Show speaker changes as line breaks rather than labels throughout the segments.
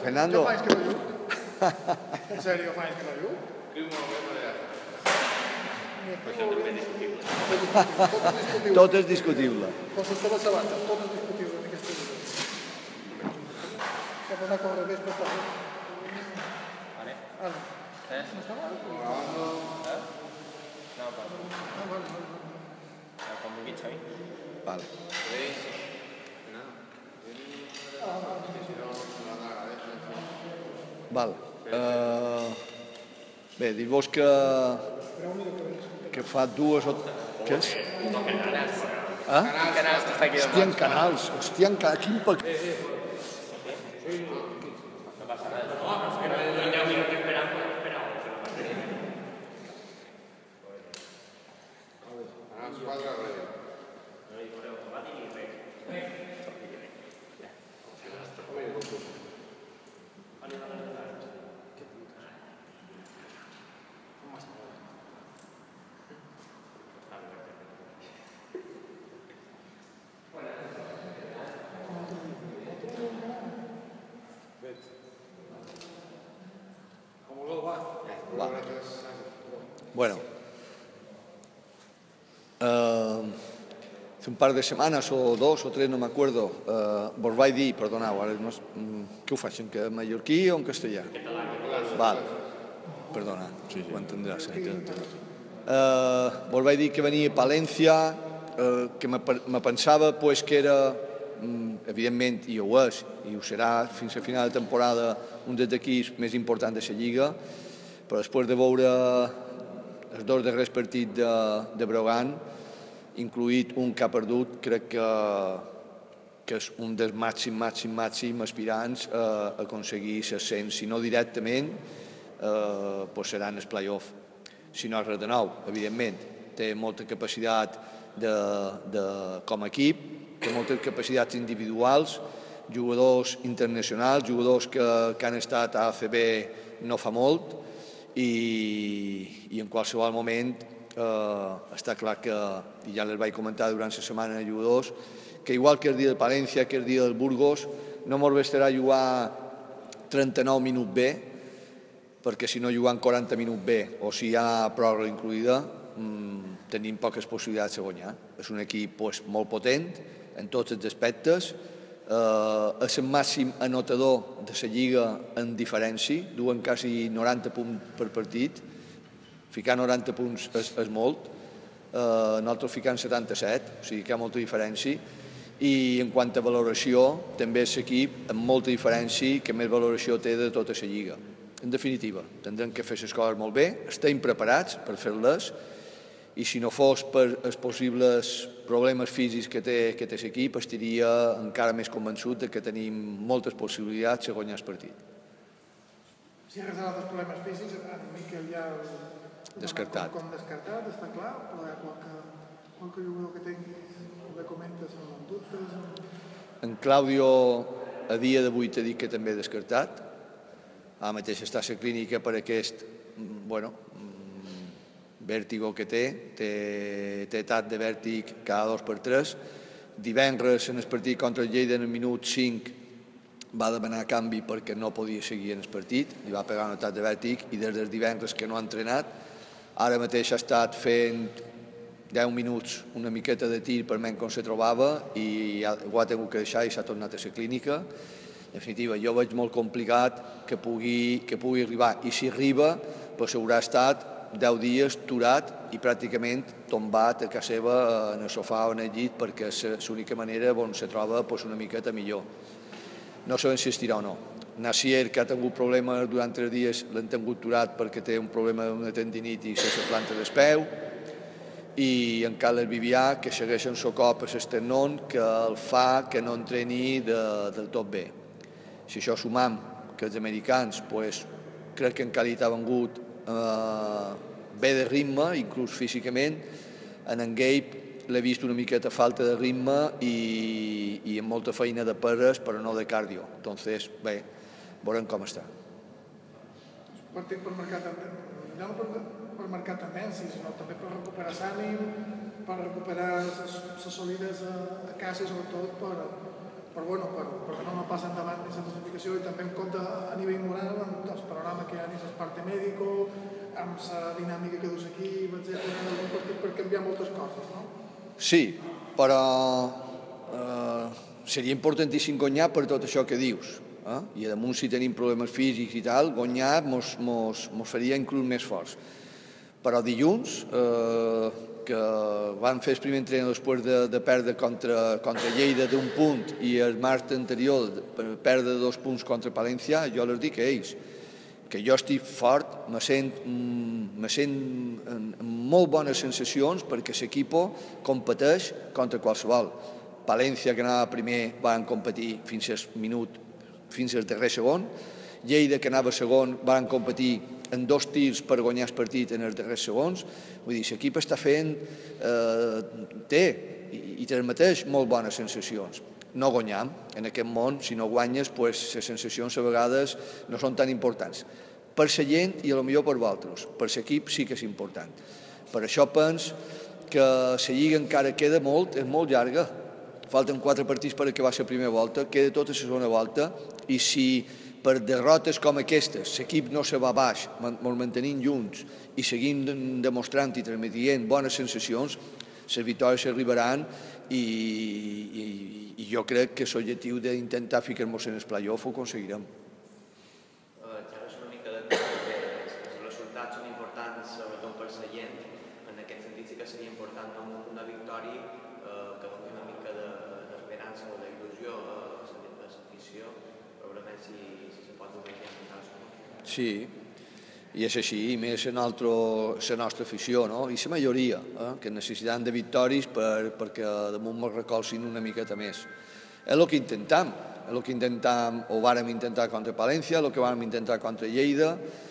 Fernando.
Jo fa anys que no jugo. En sèrio, fa anys que no jugo.
Tot és discutible.
Com s'està la sabata, tot és discutible en aquesta vida. Cap anar a córrer bé, però també.
Vale.
Ara. No està mal?
No, vale. Com vulguis, Xavi.
Vale. Val. Bé, dir-vos que fa dues o... Què és?
Canals.
Ah?
Canals que està aquí
Hòstia, en canals. Hòstia, en canals. Quin pac... Bueno, hace un par de semanas o dos o tres, no me acuerdo, vos vaig dir, perdoneu, ara no, què ho faig, en mallorquí o en castellà? Val, perdona, ho entendràs. Vos vaig dir que venia a Palència, que me pensava que era, evidentment, i ho és, i ho serà fins a final de temporada, un dels equips més importants de la Lliga, però després de veure els dos darrers partits de Brogan, incluït un que ha perdut, crec que és un dels màxim aspirants a aconseguir l'ascens, si no directament, seran els play-off. Si no és res de nou, evidentment. Té molta capacitat com a equip, té moltes capacitats individuals, jugadors internacionals, jugadors que han estat a ACB no fa molt, i en qualsevol moment està clar que, i ja les vaig comentar durant la setmana de jugadors, que igual que el dia de Palència, que el dia del Burgos, no ens bastarà jugar 39 minuts bé, perquè si no jugant 40 minuts bé, o si hi ha pròrroga incluïda, tenim poques possibilitats de guanyar. És un equip molt potent en tots els aspectes, és el màxim anotador de la Lliga en diferència, duen quasi 90 punts per partit, ficar 90 punts és molt, nosaltres ficant 77, o sigui que hi ha molta diferència, i en quant a valoració també és l'equip amb molta diferència que més valoració té de tota la Lliga. En definitiva, tindrem que fer les coses molt bé, estem preparats per fer-les, i si no fos per els possibles problemes físics que té l'equip, estaria encara més convençut que tenim moltes possibilitats de guanyar el partit.
Si ha resolt els problemes físics, en Miquel ja
descartat.
Com descartat, està clar, però hi ha qualque jugador que tingui, com comentes, amb dubtes.
En Claudio a dia d'avui t'ha dit que també és descartat. Ara mateix està a la clínica per aquest, vèrtigo que té etat de vèrtic cada 2x3. Divendres, en el partit contra el Lleida, en el minut 5, va demanar canvi perquè no podia seguir en el partit, li va pegar un atac de vèrtic i des del divendres que no ha entrenat. Ara mateix ha estat fent 10 minuts una miqueta de tir per menys com se trobava i ho ha tingut que deixar i s'ha tornat a la clínica. En definitiva, jo veig molt complicat que pugui arribar, i si arriba, haurà estat 10 dies turat i pràcticament tombat a casa seva en el sofà o en el llit, perquè és l'única manera on se troba una miqueta millor. No sabem si estirà o no. Nacier, que ha tingut problemes durant 3 dies, l'han tingut turat perquè té un problema d'una tendinitis a la planta del peu, i en Carles Vivià, que segueix en el cop a l'esternón, que el fa que no entreni del tot bé. Si això sumam que els americans, crec que encara hi ha vengut bé de ritme, inclús físicament, en Gabe l'he vist una miqueta falta de ritme i amb molta feina de perres, però no de cardio. Entonces, bé, veurem com està.
Partit per marcar tendències, sinó també per recuperar l'ànim, per recuperar la solidesa a casa i sobretot per bueno, perquè no passa endavant aquesta classificació i també en compte a nivell moral amb els panorames que hi ha en el parte mèdico, amb la dinàmica que dus aquí, etc. Un partit per canviar moltes coses, no?
Sí, però seria importantíssim guanyar per tot això que dius. I a damunt si tenim problemes físics i tal, guanyar mos faria inclús més forts. Però dilluns, que van fer el primer entrenament després de perdre contra Lleida d'un punt i el març anterior perdre 2 punts contra Palència, jo els dic a ells que jo estic fort, me sent amb molt bones sensacions perquè l'equip competeix contra qualsevol. Palència, que anava primer, van competir fins al darrer segon. Lleida, que anava segon, van competir en 2 tirs per guanyar el partit en els darrers segons. Vull dir, l'equip està fent, té i transmeteix molt bones sensacions. No guanyam. En aquest món, si no guanyes, les sensacions a vegades no són tan importants. Per la gent i potser per vosaltres. Per l'equip sí que és important. Per això penso que la lliga encara queda molt, és molt llarga. Falten 4 partits per acabar la primera volta, queda tota la segona volta, i si per derrotes com aquestes l'equip no se va baix, ens mantenim junts i seguim demostrant i transmetent bones sensacions, les victòries s'arribaran i jo crec que l'objectiu d'intentar ficar-nos en el play-off ho aconseguirem.
Xavi, és una mica de els resultats són importants, sobretot per la gent. En aquest sentit sí que seria important una victòria que doni una mica d'esperança o d'il·lusió a l'afició, probablement si se pot donar gent en cas.
Sí, i és així, i més la nostra afició, no? I la majoria, que necessiten de victòries perquè damunt ens recolzin una miqueta més. És el que intentem, ho vàrem intentar contra Palència, el que vàrem intentar contra Lleida.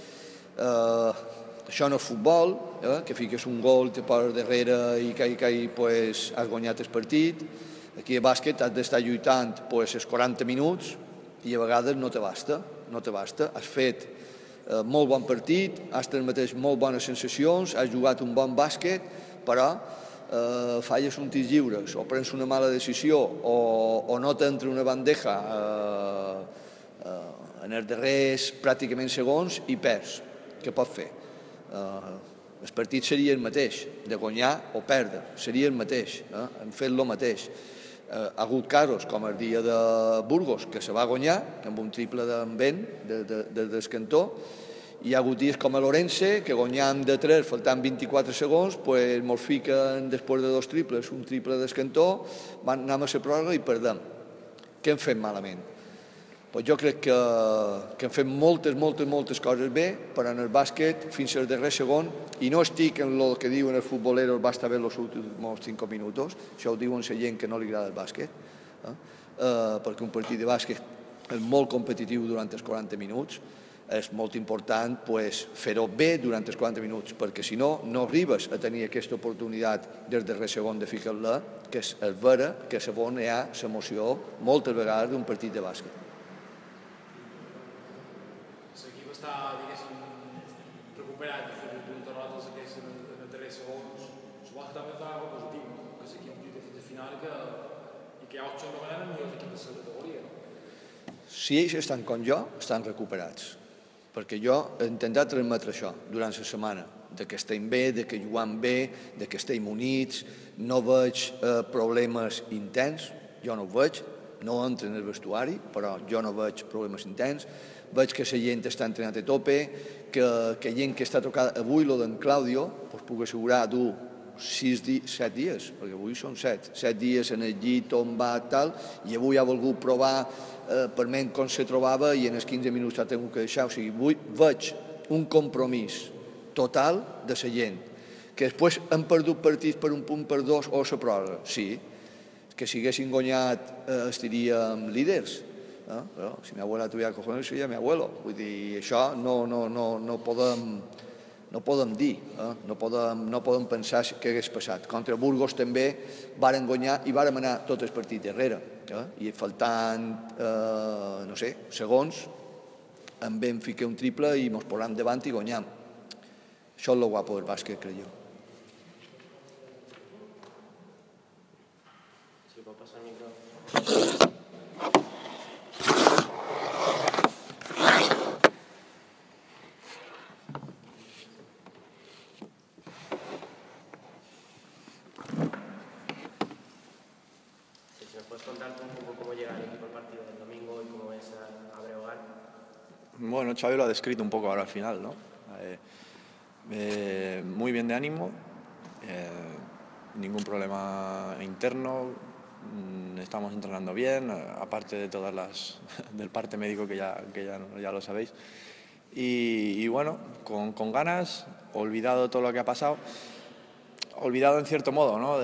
Això no és futbol, que fiques un gol, te poses darrere i has guanyat el partit. Aquí a bàsquet has d'estar lluitant els 40 minuts i a vegades no te basta. Has fet molt bon partit, has transmetès molt bones sensacions, has jugat un bon bàsquet, però falles un tir lliures o prens una mala decisió o no t'entra una bandeja en els darrers pràcticament segons i perds. Què pots fer? El partit seria el mateix, de guanyar o perdre, seria el mateix, hem fet el mateix. Ha hagut casos com el dia de Burgos, que se va guanyar amb un triple d'en Ben des del cantó, hi ha hagut dies com a l'Orense, que guanyàvem de 3 faltant 24 segons, ens fiquen després de 2 triples, un triple del cantó, anem a la pròrroga i perdem. Què hem fet malament? Jo crec que hem fet moltes coses bé, però en el bàsquet fins al darrer segon, i no estic en el que diuen els futboleros basta ver los últimos 5 minutos, això ho diuen la gent que no li agrada el bàsquet, perquè un partit de bàsquet és molt competitiu durant els 40 minuts, és molt important fer-ho bé durant els 40 minuts, perquè si no, no arribes a tenir aquesta oportunitat del darrer segon de ficar-la, que és vera que a on hi ha l'emoció moltes vegades d'un partit de bàsquet.
L'equip està, diguéssim, recuperat, de punts derrotes aquests en els darrers segons. Suposo que també està algo positiu, que l'equip lluita fins al final i que hi ha opcions de guanyar el millor equip de la categoria.
Si ells estan com jo, estan recuperats, perquè jo he intentat transmetre això durant la setmana, que estem bé, que jugam bé, que estem units, no veig problemes intens, jo no ho veig, no entro en el vestuari, però jo no veig problemes intens, veig que la gent està entrenant a tope, que gent que està tocada avui, el d'en Claudio, us puc assegurar, du 7 dies, perquè avui són 7 dies en el llit, tombat, tal, i avui ha volgut provar per ment com se trobava i en els 15 minuts ha tingut que deixar. O sigui, avui veig un compromís total de la gent, que després han perdut partits per un punt, per 2 o la pròrroga, sí, que si haguessin guanyat estaríem líders, però si mi abuela tuviera cojones seria mi abuelo, vull dir, això no podem dir, no podem pensar què hagués passat. Contra Burgos també varen guanyar i vàrem anar tot el partit darrere, i faltant, no sé, segons, en vam ficar un triple i ens posàvem davant i guanyam. Això és el guapo del bàsquet, crec jo.
Si pot passar el micro.
Bueno, Xavi lo ha descrito un poco ahora al final, ¿no? Muy bien de ánimo, ningún problema interno, estamos entrenando bien, aparte de todas del parte médico que ya lo sabéis. Y bueno, con ganas, olvidado todo lo que ha pasado, olvidado en cierto modo, ¿no?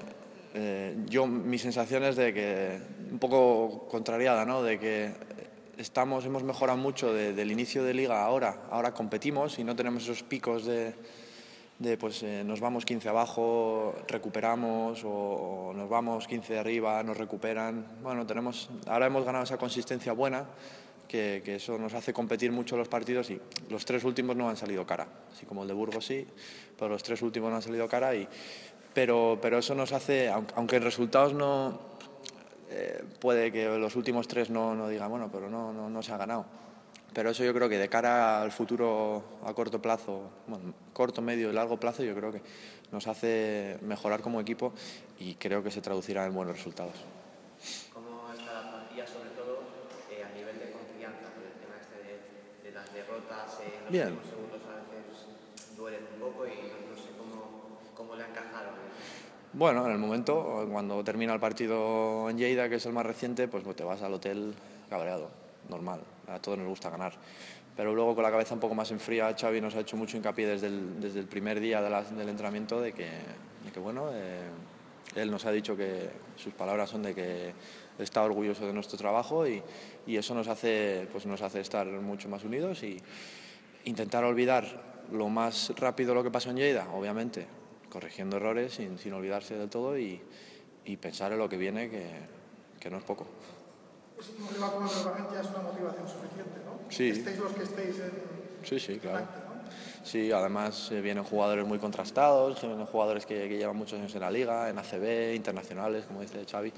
Mi sensación es de que, un poco contrariada, ¿no? De que hemos mejorado mucho del inicio de liga ahora competimos y no tenemos esos picos pues nos vamos 15 abajo, recuperamos, o nos vamos 15 de arriba, nos recuperan. Bueno, ahora hemos ganado esa consistencia buena, que eso nos hace competir mucho los partidos, y los 3 últimos no han salido cara, así como el de Burgos sí, pero los 3 últimos no han salido cara, pero eso nos hace, aunque en resultados no... puede que los últimos 3 no digan, bueno, pero no se ha ganado. Pero eso yo creo que de cara al futuro a corto plazo, bueno, corto, medio y largo plazo, yo creo que nos hace mejorar como equipo y creo que se traducirá en buenos resultados.
¿Cómo está la plantilla, sobre todo a nivel de confianza, por el tema de las derrotas en los
Bien.
últimos segundos a veces duelen un poco y no sé cómo le encajaron?
Bueno, en el momento, cuando termina el partido en Lleida, que es el más reciente, pues te vas al hotel cabreado, normal, a todos nos gusta ganar. Pero luego, con la cabeza un poco más en fría, Xavi nos ha hecho mucho hincapié desde el primer día del entrenamiento de que bueno, él nos ha dicho que sus palabras son de que está orgulloso de nuestro trabajo y eso nos hace estar mucho más unidos y intentar olvidar lo más rápido lo que pasó en Lleida, obviamente, corrigiendo errores sin olvidarse del todo y pensar en lo que viene, que no es poco.
Un rival como el Breogán ya es una motivación suficiente, ¿no?
Sí.
Estéis los que estéis
Sí, claro.
acto, ¿no?
Sí, además vienen jugadores muy contrastados, vienen jugadores que llevan muchos años en la liga, en ACB, internacionales, como dice Xavi.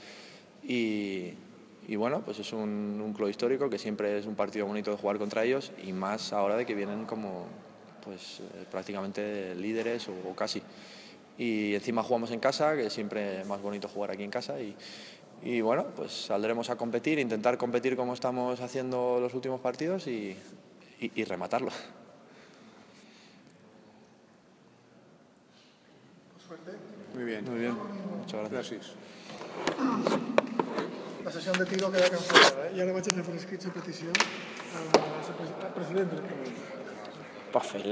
Y bueno, pues es un club histórico que siempre es un partido bonito de jugar contra ellos, y más ahora de que vienen como pues prácticamente líderes o casi. Y encima jugamos en casa, que siempre es más bonito jugar aquí en casa, y bueno, pues saldremos a competir, intentar competir como estamos haciendo los últimos partidos y rematarlo.
Suerte.
Muy bien.
Muy bien, muchas gracias.
Gràcies.
La sessió de tiro queda cancel·lada, I ara vaig a fer per escrit la petició al president del club.
Pots fer